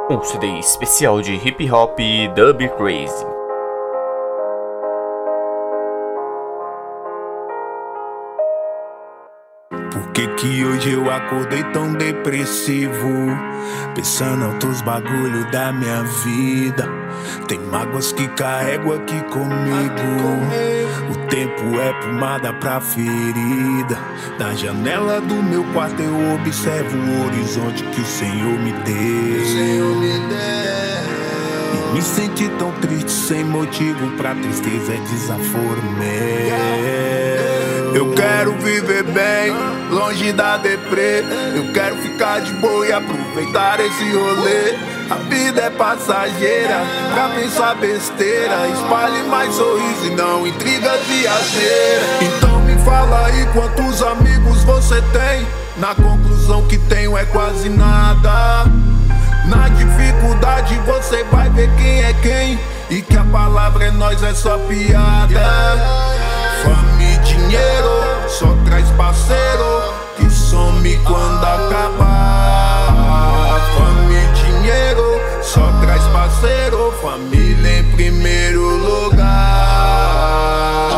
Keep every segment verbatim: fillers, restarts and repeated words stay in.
Um C D especial de hip hop Dub Crazy. Por que que hoje eu acordei tão depressivo? Pensando outros bagulho da minha vida. Tem mágoas que carrego aqui comigo. O tempo é pomada pra ferida. Da janela do meu quarto eu observo o horizonte que o Senhor me deu. E me senti tão triste sem motivo pra tristeza, é desaforo meu. Eu quero viver bem, longe da deprê. Eu quero ficar de boa e aproveitar esse rolê. A vida é passageira, pra pensar besteira. Espalhe mais sorriso e não intrigas e asneira. Então me fala aí quantos amigos você tem. Na conclusão que tenho é quase nada. Na dificuldade você vai ver quem é quem. E que a palavra é nós, é só piada. Fama e dinheiro só traz parceiro que some quando acabar. Fama e dinheiro só traz parceiro, família em primeiro lugar.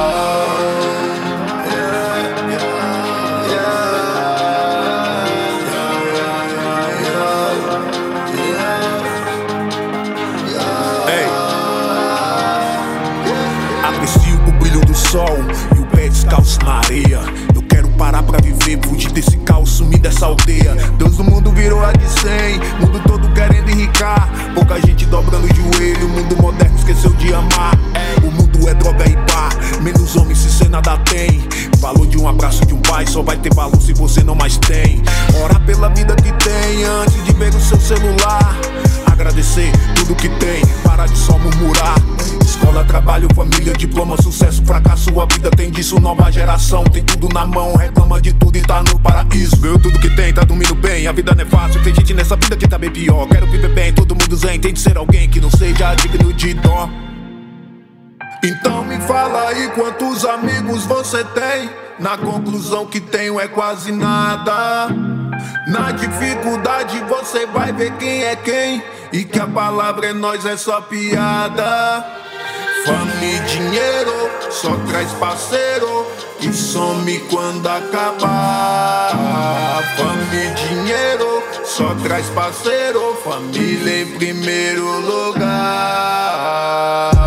Ei, aprecio o brilho do sol e o pé descalço na areia. Eu quero parar pra viver, fugir desse caos, sumir dessa aldeia. Deus do mundo virou a de cem, mundo todo querendo enricar. Pouca gente dobrando o joelho, o mundo moderno esqueceu de amar. O mundo é droga e bar, menos homens se cê nada tem. Valor de um abraço de um pai só vai ter valor se você não mais tem. Orar pela vida que tem antes de ver o seu celular. Agradecer tudo que tem, parar de só murmurar. Escola, trabalho, família, diploma, sucesso, fracasso. A vida tem disso, nova geração. Tem tudo na mão, reclama de tudo e tá no paraíso. Ganhou tudo que tem, tá dormindo bem. A vida não é fácil, tem gente nessa vida que tá bem pior. Quero viver bem, todo mundo zen. Tem de ser alguém que não seja digno de dó. Então me fala aí quantos amigos você tem. Na conclusão que tenho é quase nada. Na dificuldade você vai ver quem é quem. E que a palavra é nós, é só piada. Fama e dinheiro só traz parceiro que some quando acabar. Fama e dinheiro só traz parceiro, família em primeiro lugar.